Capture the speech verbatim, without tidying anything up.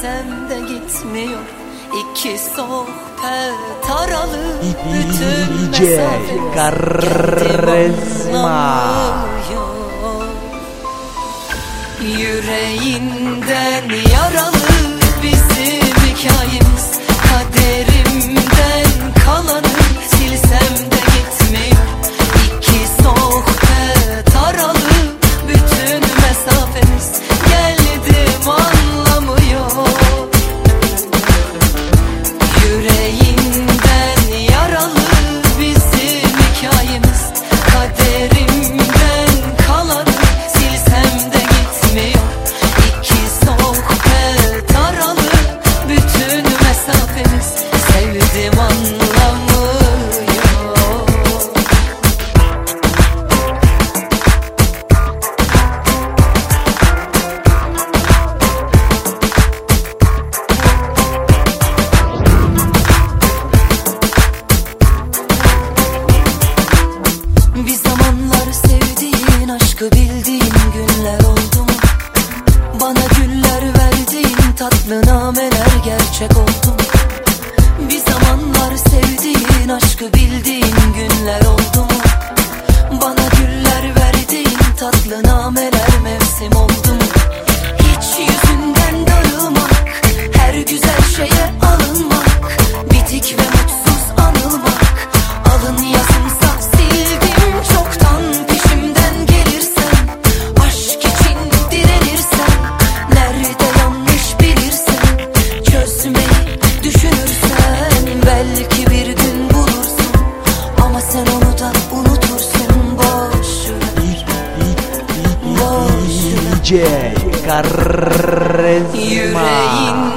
silsem de gitmiyor. İki sohbet aralı bütün mesafe Karizma. Yüreğinden yaralı bizim hikayemiz, kaderimden kalanı silsem de gitmiyor. İki sohbet aralı bütün mesafemiz, geldim anlamıyor. Yüreğinden yaralı bizim hikayemiz, kaderimden kalanı silsem de gitmiyor. İki sohbet aralı bütün mesafemiz, sevdim anlamıyor. Bir zamanlar sevdiğin, aşkı bildiğin günler oldu mu? Bana güller verdiğin tatlı nameler gerçek oldu mu? Bir zamanlar sevdiğin, aşkı bildiğin günler oldu mu? Bana güller verdiğin tatlı nameler mevsim oldu mu? Hiç yüzünden darılmak, her güzel şeye alınmak, bitik ve mutsuz anılmak, alın yazımsa sildim çoktan. Peşimden gelirsen, aşk için direnirsen, nerede yanlış bilirsen, çözmeyi düşünürsen, belki bir gün bulursun, ama sen onu da unutursun. Boş ver, boş ver. D J Karizma. Yüreğin